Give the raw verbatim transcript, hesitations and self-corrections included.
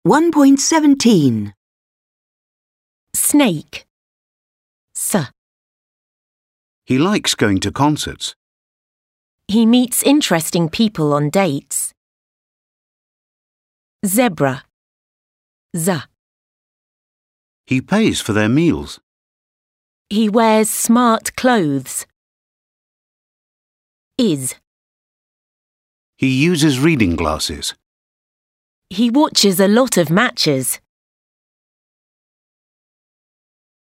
one point seventeen. Snake. S. He likes going to concerts. He meets interesting people on dates. Zebra. Z. He pays for their meals. He wears smart clothes. Is. He uses reading glasses. He watches a lot of matches.